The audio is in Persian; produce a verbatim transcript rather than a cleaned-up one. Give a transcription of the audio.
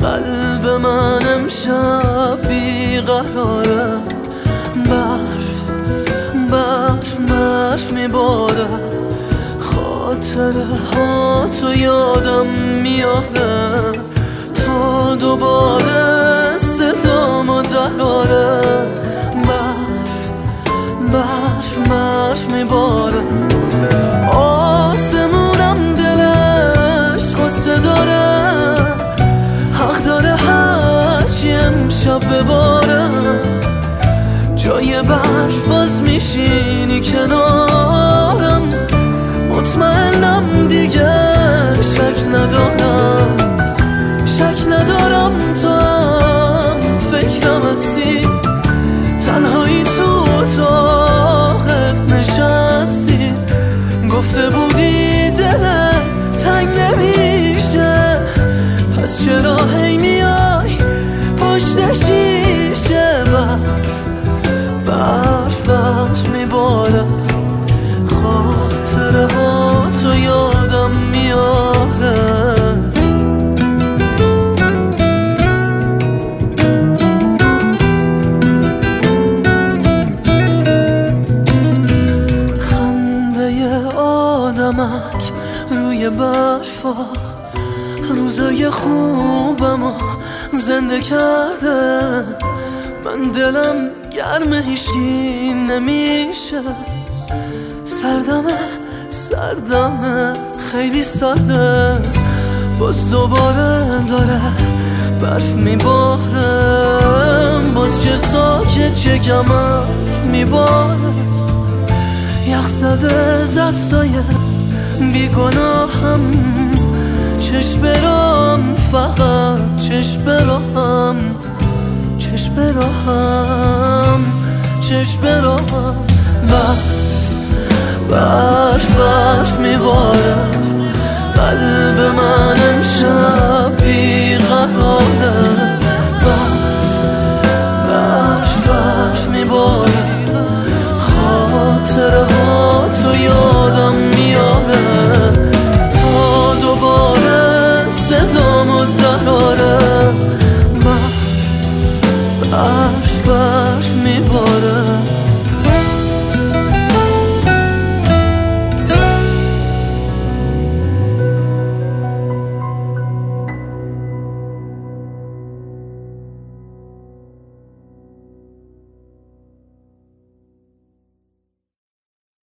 قلب من امشب بیقراره، برف برف برف میباره، خاطره ها تو یادم میاره تا دوباره صدامو دراره. برف برف برف میباره، آسمونم دلش غصه داره، حق داره هرچی امشب بباره. جای برف باز میشینی کنارم، مطمئنم دیگه شک ندارم، شک ندارم تو هم فکرم هستی، تنهایی تو اتاقت نشستی، گفته بودی دلت تنگ نمیشه، پس چرا هی میای پشت شیشه؟ برف برف برف میباره، خاطره ها تو یادم میاره. خنده آدمک روی برفا روزای خوبمو زنده کرده، من دلم گرم هیچکی نمیشه، سردمه سردمه خیلی سرده، باز دوباره داره برف میباره، باز چه ساکت چه کم حرف میباره، یخ زده دستای بیگناهم، چشم برام فقط چشم برام، چشم برام چشم برام. برف برف برف میباره، قلب من امشب